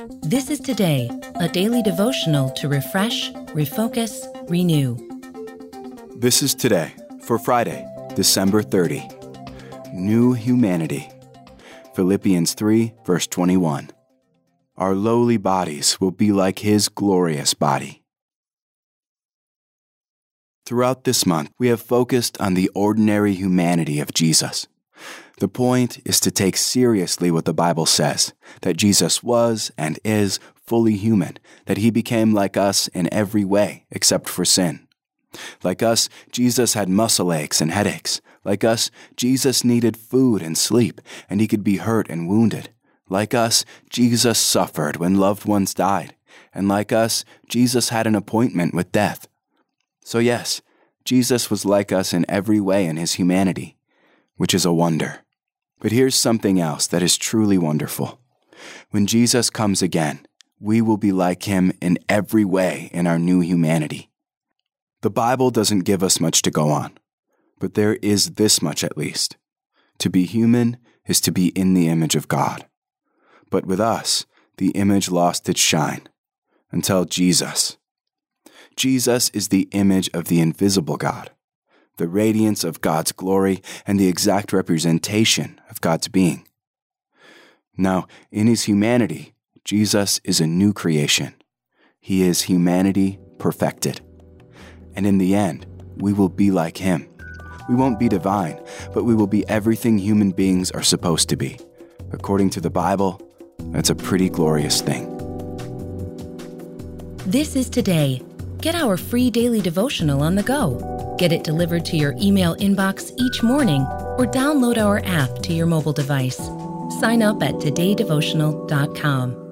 This is Today, a daily devotional to refresh, refocus, renew. This is Today for Friday, December 30. New humanity. Philippians 3, verse 21. Our lowly bodies will be like His glorious body. Throughout this month, we have focused on the ordinary humanity of Jesus. The point is to take seriously what the Bible says, that Jesus was and is fully human, that He became like us in every way except for sin. Like us, Jesus had muscle aches and headaches. Like us, Jesus needed food and sleep, and He could be hurt and wounded. Like us, Jesus suffered when loved ones died. And like us, Jesus had an appointment with death. So yes, Jesus was like us in every way in His humanity, which is a wonder. But here's something else that is truly wonderful. When Jesus comes again, we will be like Him in every way in our new humanity. The Bible doesn't give us much to go on, but there is this much at least. To be human is to be in the image of God. But with us, the image lost its shine until Jesus. Jesus is the image of the invisible God, the radiance of God's glory, and the exact representation of God's being. Now, in His humanity, Jesus is a new creation. He is humanity perfected. And in the end, we will be like Him. We won't be divine, but we will be everything human beings are supposed to be. According to the Bible, that's a pretty glorious thing. This is Today. Get our free daily devotional on the go. Get it delivered to your email inbox each morning or download our app to your mobile device. Sign up at todaydevotional.com.